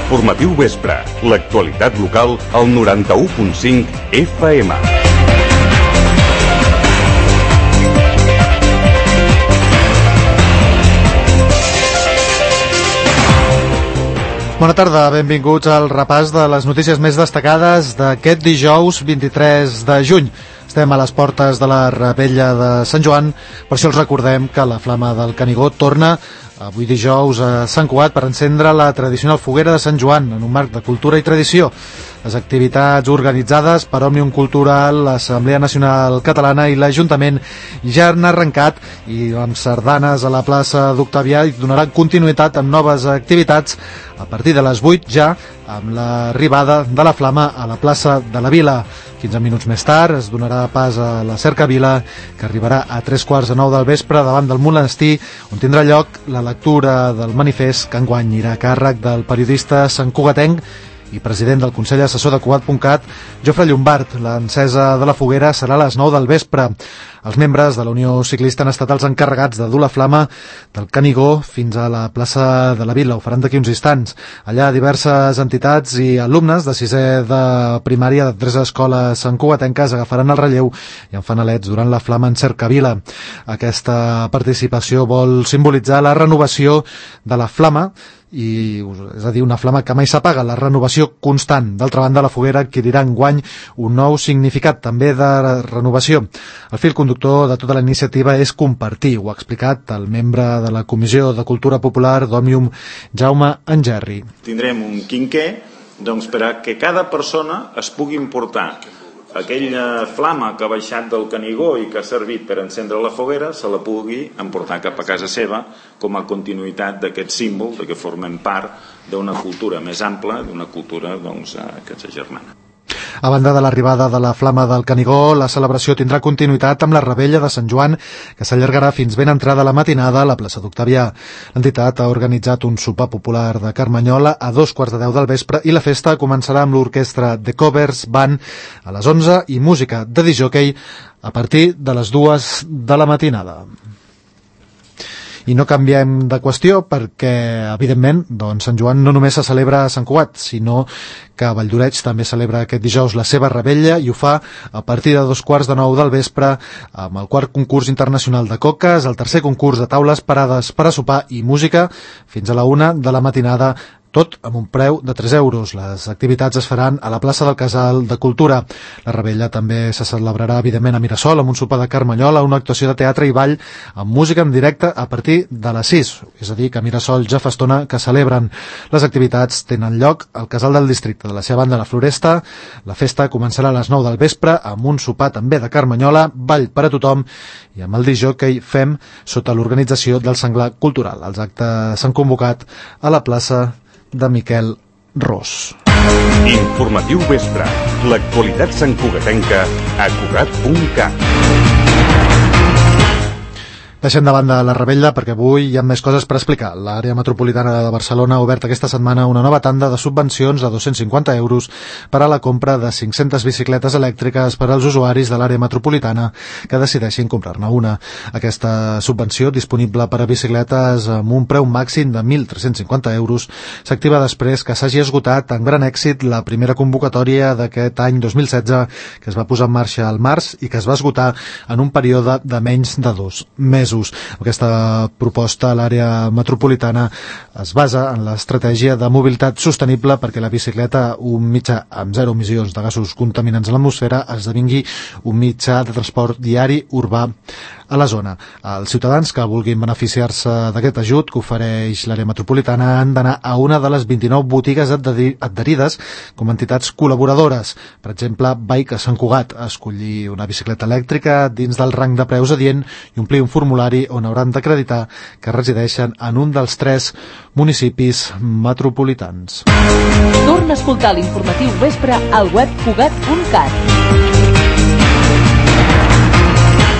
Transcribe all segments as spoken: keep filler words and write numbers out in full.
Informatiu Vespre, l'actualitat local al noranta-u punt cinc F M. Bona tarda, benvinguts al repàs de les notícies més destacades d'aquest dijous vint-i-tres de juny. Estem a les portes de la Revetlla de Sant Joan, per això els recordem que la Flama del Canigó torna avui dijous a Sant Cugat per encendre la tradicional foguera de Sant Joan en un marc de cultura i tradició. Les activitats organitzades per Òmnium Cultural, l'Assemblea Nacional Catalana i l'Ajuntament ja han arrencat i amb sardanes a la plaça d'Octavià i donaran continuïtat amb noves activitats a partir de les vuit ja amb l'arribada de la Flama a la plaça de la Vila. quinze minuts més tard es donarà pas a la cercavila, que arribarà a tres quarts de nou del vespre davant del monestir, on tindrà lloc la lectura del manifest que enguany irà a càrrec del periodista santcugatenc i president del Consell Assessor de Cugat punt cat, Jofre Llombart. L'encesa de la foguera serà a les nou del vespre. Els membres de la Unió Ciclista han estat els encarregats de dur la Flama del Canigó fins a la plaça de la Vila. Ho faran d'aquí uns instants. Allà diverses entitats i alumnes de sisè de primària de tres escoles santcugatenques agafaran el relleu i en fanalets durant la Flama en cercavila. Aquesta participació vol simbolitzar la renovació de la Flama, i és a dir, una flama que mai s'apaga, la renovació constant. D'altra banda, la foguera adquirirà enguany un nou significat també de renovació. El fil conductor de tota la iniciativa és compartir, ho ha explicat el membre de la Comissió de Cultura Popular d'Òmnium, Jaume Engerri. Tindrem un quinquer doncs, per a que cada persona es pugui emportar aquella flama que ha baixat del Canigó i que ha servit per encendre la foguera, se la pugui emportar cap a casa seva com a continuïtat d'aquest símbol de que formem part d'una cultura més ampla, d'una cultura doncs, que s'agermana. A banda de l'arribada de la Flama del Canigó, la celebració tindrà continuïtat amb la Revetlla de Sant Joan, que s'allargarà fins ben entrada la matinada a la plaça d'Octavià. L'entitat ha organitzat un sopar popular de Carmanyola a dos quarts de deu del vespre i la festa començarà amb l'orquestra The Covers Band a les onze i música de discjòquei a partir de les dues de la matinada. I no canviem de qüestió perquè, evidentment, doncs, Sant Joan no només se celebra a Sant Cugat, sinó que Valldoreix també celebra aquest dijous la seva Revetlla i ho fa a partir de dos quarts de nou del vespre amb el quart concurs internacional de coques, el tercer concurs de taules parades per a sopar i música fins a la una de la matinada, tot amb un preu de tres euros. Les activitats es faran a la plaça del Casal de Cultura. La Revetlla també se celebrarà, evidentment, a Mirasol, amb un sopar de Carmanyola, una actuació de teatre i ball amb música en directe a partir de les sis. És a dir, que a Mirasol ja fa estona que celebren. Les activitats tenen lloc al Casal del Districte. De la seva banda, la Floresta, la festa començarà a les nou del vespre amb un sopar també de Carmanyola, ball per a tothom i amb el discjòquei Fem sota l'organització del Senglar Cultural. Els actes s'han convocat a la plaça de Miquel Ros. Informatiu Vespre, l'actualitat santcugatenca a Cugat punt cat. Deixem de banda la Revetlla perquè avui hi ha més coses per explicar. L'àrea metropolitana de Barcelona ha obert aquesta setmana una nova tanda de subvencions de dos-cents cinquanta euros per a la compra de cinc-centes bicicletes elèctriques per als usuaris de l'àrea metropolitana que decideixin comprar-ne una. Aquesta subvenció, disponible per a bicicletes amb un preu màxim de mil tres-cents cinquanta euros, s'activa després que s'hagi esgotat amb gran èxit la primera convocatòria d'aquest any dos mil setze, que es va posar en marxa al març i que es va esgotar en un període de menys de dos mesos. Aquesta proposta a l'àrea metropolitana es basa en l'estratègia de mobilitat sostenible perquè la bicicleta, un mitjà amb zero emissions de gasos contaminants a l'atmosfera, esdevingui un mitjà de transport diari urbà a la zona. Els ciutadans que vulguin beneficiar-se d'aquest ajut que ofereix l'àrea metropolitana han d'anar a una de les vint-i-nou botigues adherides com a entitats col·laboradores. Per exemple, Bike a Sant Cugat, escollir una bicicleta elèctrica dins del rang de preus adient i omplir un formulari on hauran d'acreditar que resideixen en un dels tres municipis metropolitans. Torna a escoltar l'informatiu Vespre al web cugat punt cat.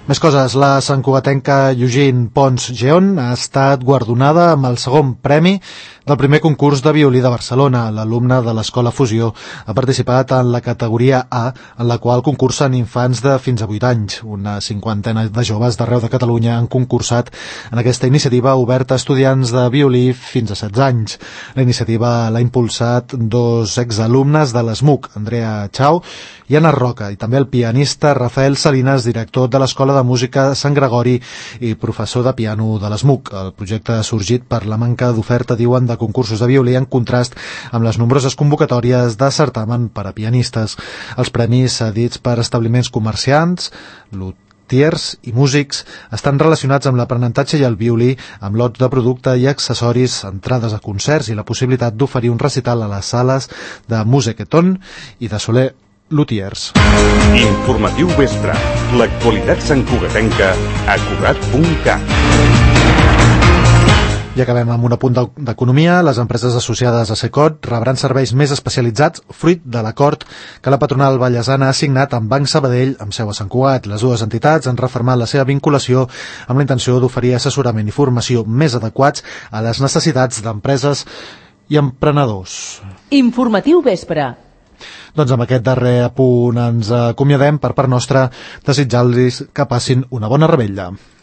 Més coses, la santcugatenca Eugene Pons Geon ha estat guardonada amb el segon premi del primer concurs de violí de Barcelona. L'alumne de l'Escola Fusió ha participat en la categoria A, en la qual concursen infants de fins a vuit anys. Una cinquantena de joves d'arreu de Catalunya han concursat en aquesta iniciativa oberta a estudiants de violí fins a setze anys. La iniciativa l'ha impulsat dos exalumnes de l'ESMUC, Andrea Chau i Anna Roca, i també el pianista Rafael Salinas, director de l'Escola de Música Sant Gregori i professor de piano de l'ESMUC. El projecte ha sorgit per la manca d'oferta, diuen, de concursos de violí en contrast amb les nombroses convocatòries de certamen per a pianistes. Els premis cedits per establiments comerciants, lutiers i músics estan relacionats amb l'aprenentatge i el violí, amb lots de producte i accessoris, entrades a concerts i la possibilitat d'oferir un recital a les sales de Museketon i de Soler Lutiers. Informatiu vespre. L'actualitat santcugatenca a cugat punt cat. I acabem amb un apunt d'economia. Les empreses associades a Secot rebran serveis més especialitzats fruit de l'acord que la patronal vallesana ha signat amb Banc Sabadell amb seu a Sant Cugat. Les dues entitats han refermat la seva vinculació amb la intenció d'oferir assessorament i formació més adequats a les necessitats d'empreses i emprenedors. Informatiu vespre. Doncs amb aquest darrer apunt ens acomiadem per part nostra, desitjant-los que passin una bona revetlla.